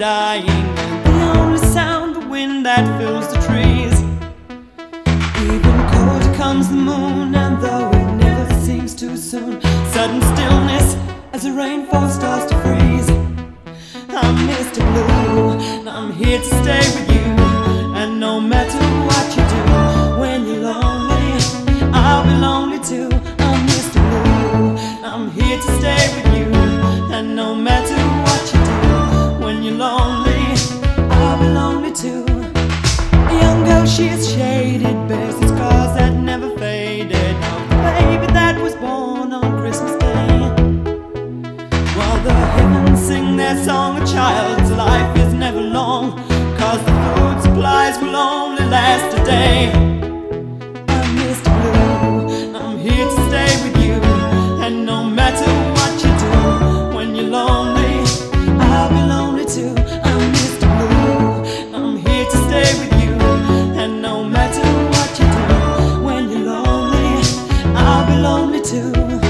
dying. The only sound, the wind that fills the trees. Even colder comes the moon, and though it never seems too soon, sudden stillness as the rainfall starts to freeze. I'm Mr. Blue, and I'm here to stay with you. And no matter what you do, when you're lonely, I'll be lonely too. I'm Mr. Blue, I'm here to stay with you. And no matter what you do, when you're lonely, I'll be lonely too. A young girl, she is shaded, bears the scars that never faded, of the baby that was born on Christmas Day. While the heavens sing their song, a child's life is never long, 'cause the food supplies will only last a day. I'm Mr. Blue, I'm here to stay with you. And no matter what you do, when you're lonely, I'll be lonely too. I'm Mr. Blue, I'm here to stay with you. And no matter what you do, when you're lonely, I'll be lonely too.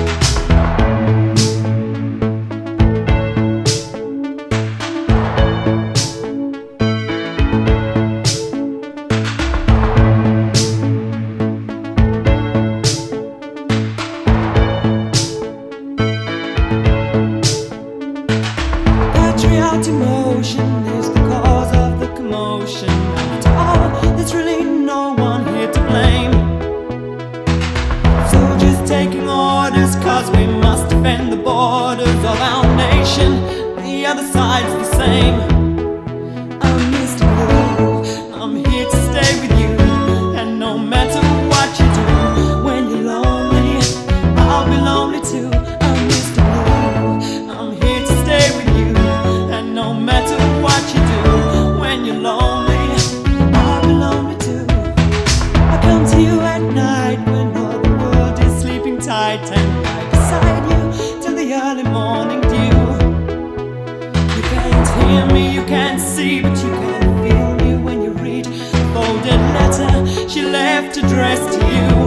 Patriotic emotion is the cause of the commotion. After all, there's really no one here to blame. Soldiers taking orders, 'cause we must defend the borders of our nation. The other side's the same. I'm Mr. Blue, I'm here to stay with you. And no matter what you do, when you're lonely, I'll be lonely too. I'm Mr. Blue, I'm here to stay with you. And no matter what you do, when you're lonely, I'll be lonely too. I come to you at night when all the world is sleeping tight, and right beside you till the early morning dew. You can't hear me, you can't see, but you can feel me when you read a folded letter she left addressed to you.